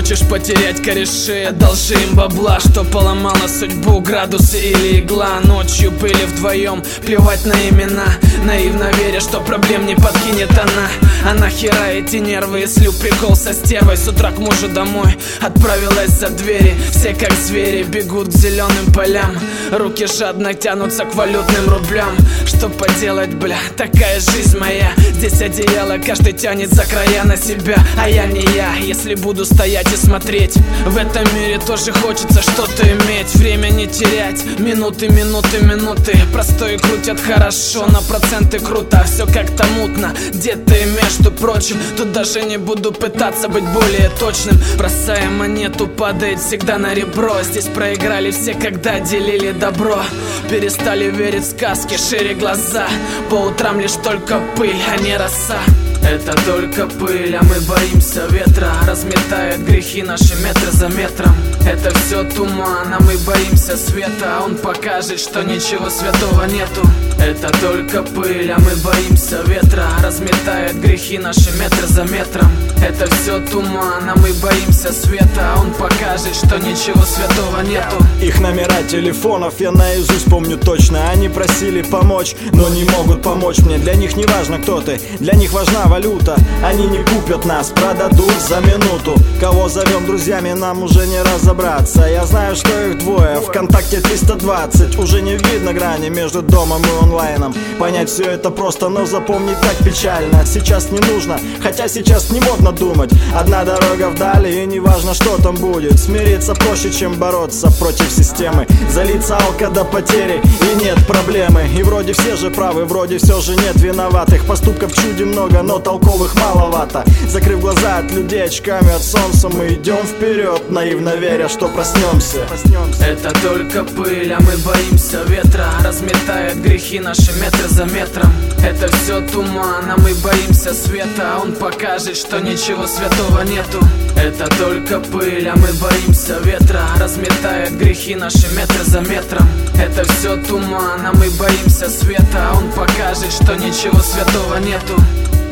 хочешь потерять кореши, одолжи им бабла, что поломала судьбу, градусы или игла. Ночью были вдвоем, плевать на имена, наивно веря, что проблем не подкинет она. А нахера эти нервы, если прикол со стервой? С утра к мужу домой отправилась за двери. Все как звери бегут к зеленым полям, руки жадно тянутся к валютным рублям. Что поделать, бля, такая жизнь моя. Здесь одеяло каждый тянет за края на себя, а я не я, если буду стоять и смотреть. В этом мире тоже хочется что-то иметь, время не терять, минуты, минуты, минуты. Простой крутят хорошо, на проценты круто, все как-то мутно, где-то и между прочим. Тут даже не буду пытаться быть более точным. Бросая монету, падает всегда на ребро. Здесь проиграли все, когда делили добро. Перестали верить в сказки, шире глаза. По утрам лишь только пыль, а не роса. Это только пыль, а мы боимся ветра. Разметает грехи наши метр за метром. Это все туман, а мы боимся света. Он покажет, что ничего святого нету. Это только пыль, а мы боимся ветра. Разметает грехи наши метр за метром. Это все туман, а мы боимся света. Он покажет, что ничего святого нету. Их номера телефонов я наизусть помню точно. Они просили помочь, но не могут помочь мне. Для них не важно, кто ты, для них важна валюта. Они не купят нас, продадут за минуту. Кого зовем друзьями, нам уже не разобраться. Я знаю, что их двое, ВКонтакте 320. Уже не видно грани между домом и онлайном. Понять все это просто, но запомнить так печально. Сейчас не нужно, хотя сейчас не модно думать. Одна дорога вдали, и не важно, что там будет. Смириться проще, чем бороться против системы. Залиться алко до потери, и нет проблемы. И вроде все же правы, вроде все же нет виноватых. Поступков чуде много, но толковых маловато. Закрыв глаза от людей очками от солнца, мы идем вперед, наивно веря, что проснемся. Это только пыль, а мы боимся ветра. Разметает грехи наши метр за метром. Это все туман, а мы боимся света. Он покажет, что ничего святого нету. Это только пыль, а мы боимся ветра. Разметает грехи наши метр за метром. Это все туман, а мы боимся света. Он покажет, что ничего святого нету.